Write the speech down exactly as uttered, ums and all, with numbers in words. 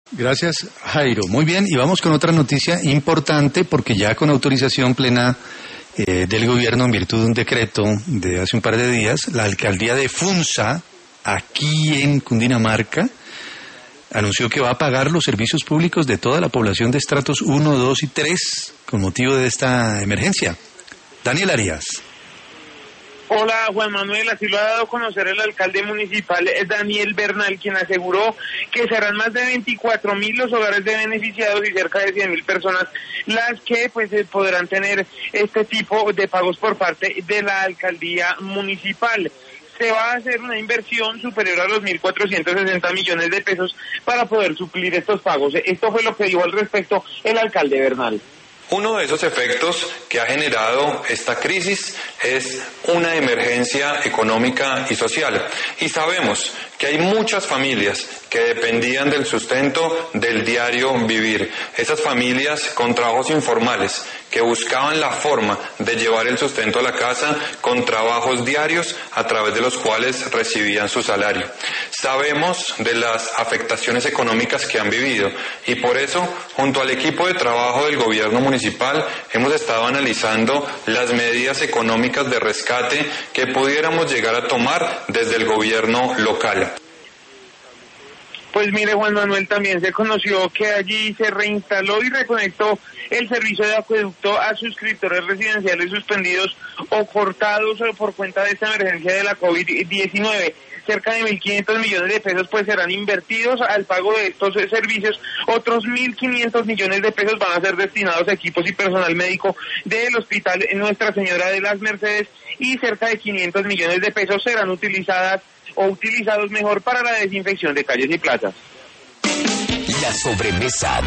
Gracias, Jairo. Muy bien, y vamos con otra noticia importante, porque ya con autorización plena eh, del gobierno en virtud de un decreto de hace un par de días, la alcaldía de Funza, aquí en Cundinamarca, anunció que va a pagar los servicios públicos de toda la población de estratos uno, dos y tres con motivo de esta emergencia. Daniel Arias. Hola, Juan Manuel, así lo ha dado a conocer el alcalde municipal Daniel Bernal, quien aseguró que serán más de veinticuatro mil los hogares de beneficiados y cerca de cien mil personas las que pues podrán tener este tipo de pagos por parte de la alcaldía municipal. Se va a hacer una inversión superior a los mil cuatrocientos sesenta millones de pesos para poder suplir estos pagos. Esto fue lo que dijo al respecto el alcalde Bernal. Uno de esos efectos que ha generado esta crisis es una emergencia económica y social. Y sabemos que hay muchas familias que dependían del sustento del diario vivir. Esas familias con trabajos informales que buscaban la forma de llevar el sustento a la casa con trabajos diarios a través de los cuales recibían su salario. Sabemos de las afectaciones económicas que han vivido y por eso, junto al equipo de trabajo del gobierno municipal, hemos estado analizando las medidas económicas de rescate que pudiéramos llegar a tomar desde el gobierno local. Pues mire, Juan Manuel, también se conoció que allí se reinstaló y reconectó el servicio de acueducto a suscriptores residenciales suspendidos o cortados por cuenta de esta emergencia de la COVID diecinueve. Cerca de mil quinientos millones de pesos pues serán invertidos al pago de estos servicios. Otros mil quinientos millones de pesos van a ser destinados a equipos y personal médico del Hospital Nuestra Señora de las Mercedes y cerca de quinientos millones de pesos serán utilizadas o utilizados mejor para la desinfección de calles y plazas. La sobremesa